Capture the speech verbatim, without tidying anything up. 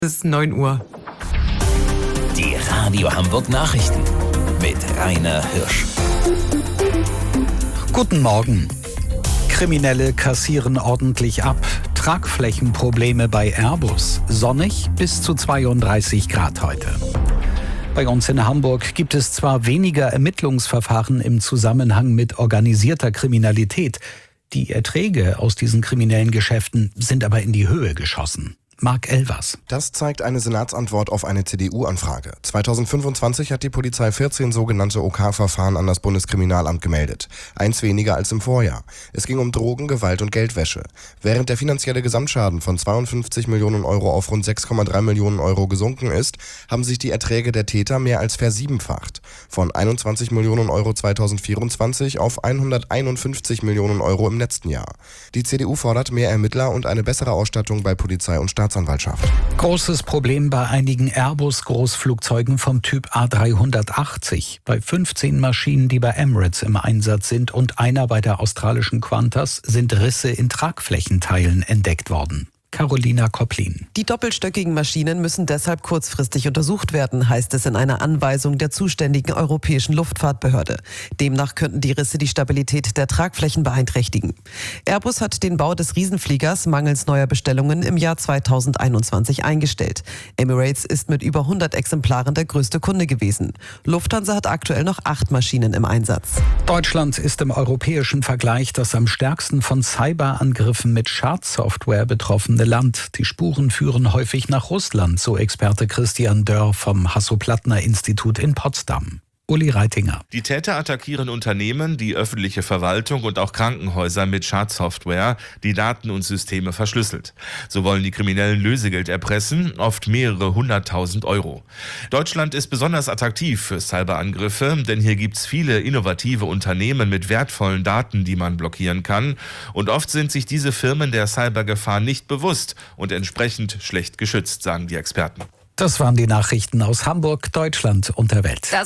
Es ist neun Uhr. Die Radio Hamburg Nachrichten mit Rainer Hirsch. Guten Morgen. Kriminelle kassieren ordentlich ab. Tragflächenprobleme bei Airbus. Sonnig bis zu zweiunddreißig Grad heute. Bei uns in Hamburg gibt es zwar weniger Ermittlungsverfahren im Zusammenhang mit organisierter Kriminalität. Die Erträge aus diesen kriminellen Geschäften sind aber in die Höhe geschossen. Marc Elvers. Das zeigt eine Senatsantwort auf eine C D U-Anfrage. zweitausendfünfundzwanzig hat die Polizei vierzehn sogenannte O K-Verfahren an das Bundeskriminalamt gemeldet. Eins weniger als im Vorjahr. Es ging um Drogen, Gewalt und Geldwäsche. Während der finanzielle Gesamtschaden von zweiundfünfzig Millionen Euro auf rund sechs Komma drei Millionen Euro gesunken ist, haben sich die Erträge der Täter mehr als versiebenfacht. Von einundzwanzig Millionen Euro zweitausendvierundzwanzig auf hunderteinundfünfzig Millionen Euro im letzten Jahr. Die C D U fordert mehr Ermittler und eine bessere Ausstattung bei Polizei und Staatsanwaltschaft. Großes Problem bei einigen Airbus-Großflugzeugen vom Typ A dreihundertachtzig. Bei fünfzehn Maschinen, die bei Emirates im Einsatz sind und einer bei der australischen Qantas, sind Risse in Tragflächenteilen entdeckt worden. Carolina Kopplin. Die doppelstöckigen Maschinen müssen deshalb kurzfristig untersucht werden, heißt es in einer Anweisung der zuständigen Europäischen Luftfahrtbehörde. Demnach könnten die Risse die Stabilität der Tragflächen beeinträchtigen. Airbus hat den Bau des Riesenfliegers mangels neuer Bestellungen im Jahr zweitausendeinundzwanzig eingestellt. Emirates ist mit über hundert Exemplaren der größte Kunde gewesen. Lufthansa hat aktuell noch acht Maschinen im Einsatz. Deutschland ist im europäischen Vergleich das am stärksten von Cyberangriffen mit Schadsoftware betroffene Land. Die Spuren führen häufig nach Russland, so Experte Christian Dörr vom Hasso-Plattner-Institut in Potsdam. Uli Reitinger. Die Täter attackieren Unternehmen, die öffentliche Verwaltung und auch Krankenhäuser mit Schadsoftware, die Daten und Systeme verschlüsselt. So wollen die Kriminellen Lösegeld erpressen, oft mehrere hunderttausend Euro. Deutschland ist besonders attraktiv für Cyberangriffe, denn hier gibt's viele innovative Unternehmen mit wertvollen Daten, die man blockieren kann. Und oft sind sich diese Firmen der Cybergefahr nicht bewusst und entsprechend schlecht geschützt, sagen die Experten. Das waren die Nachrichten aus Hamburg, Deutschland und der Welt. Das